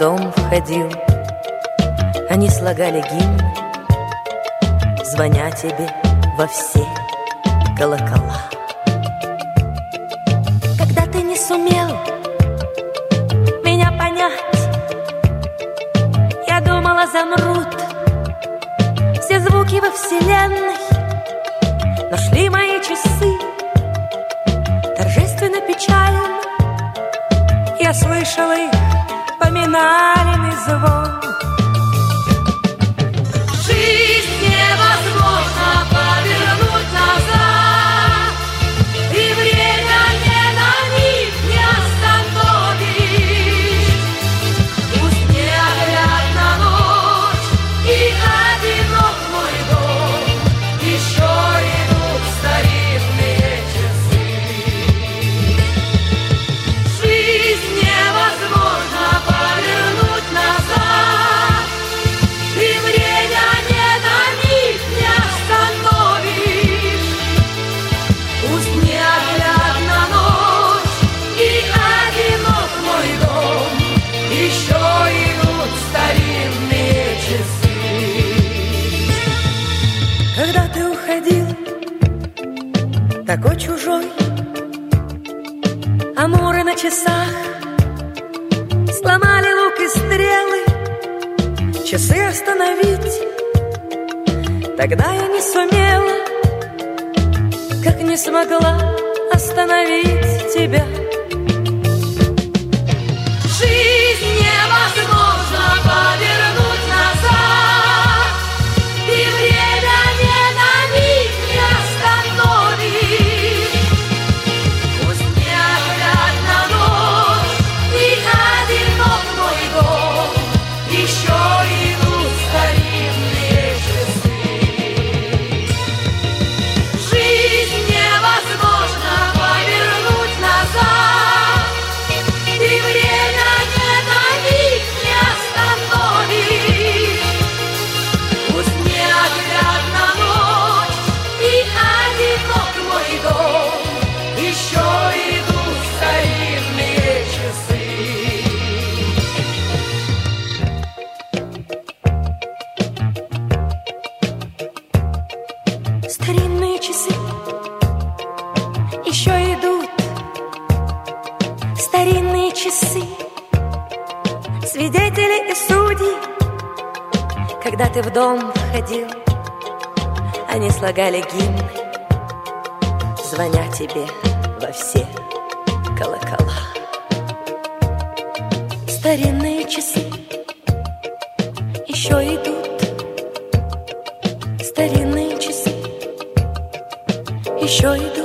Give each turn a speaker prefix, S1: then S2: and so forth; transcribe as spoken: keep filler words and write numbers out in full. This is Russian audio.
S1: дом входил, они слагали гимн, звоня тебе во все колокола.
S2: Когда ты не сумел меня понять, я думала, замрут все звуки во вселенной, но шли мои часы торжественно печально. Я слышала их поминальный звон.
S3: Жизнь невозможно повернуть назад, и время не на миг не остановишь. Пусть неоглядна ночь и одинок мой дом, еще идут старинные часы. Жизнь невозможно повернуть назад, и время не на миг не остановишь. Пусть неоглядна ночь и одинок мой дом, еще идут старинные часы.
S1: Когда ты уходил, такой чужой, амуры на часах сломали лук и стрелы, часы остановить тогда я не сумела, как не смогла остановить тебя.
S3: Жизнь невозможно повернуть назад, и время не на миг не остановишь. Пусть неоглядна ночь и одинок мой дом, еще идут старинные часы. Жизнь невозможно повернуть назад, и время не на миг не остановишь. Пусть неоглядна ночь и одинок мой дом, еще идут старинные часы.
S2: Старинные часы еще идут, старинные часы,
S1: Свидетели и судьи, когда ты в дом входил, они слагали гимны, звоня тебе во все колокола.
S2: старинные часы еще идут, старинные часы еще идут.